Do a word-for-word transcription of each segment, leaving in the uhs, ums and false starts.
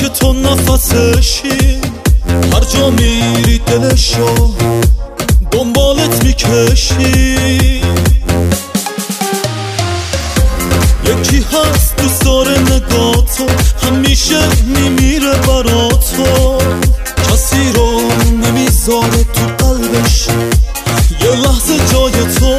تو نفسشی، هر جا میری دلشو دنبالت میکشی. یکی هست دوست داره نگاتو، همیشه میمیره براتو، کسی رو نمیذاره تو قلبش یه لحظه جای تو.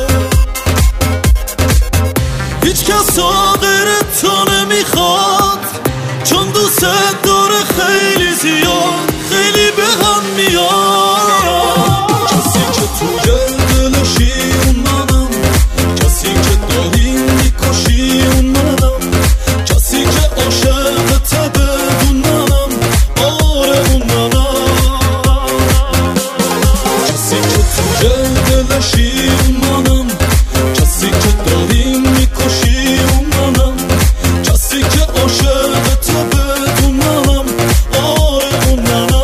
هیچ کس غیر تو نمیخواد، چون دوست داره خیلی زیاد، خیلی به هم میاد. کسی که توی دلشی اون منم، کسی که داری میکشی اون منم، کسی که عاشقته بدون منم، آره اون منم. کسی که توی دلشی اون منم، کسی که داری میکشی اون منم، کسی که عاشقته بدون منم، آره اون منم.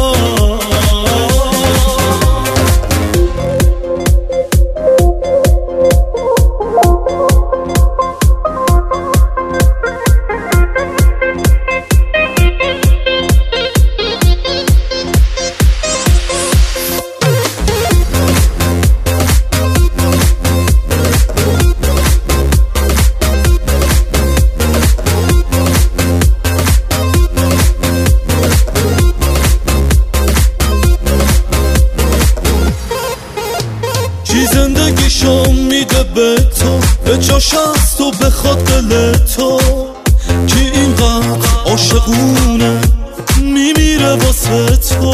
چی زندگیشو میده به تو، به جاش از تو بخواد دل تو، کی اینقدر عاشقونه میمیره واسه تو.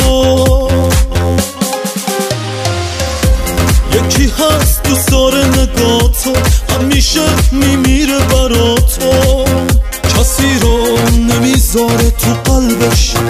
یکی هست دوست داره نگاتو، همیشه میمیره براتو، کسی رو نمیذاره تو قلبش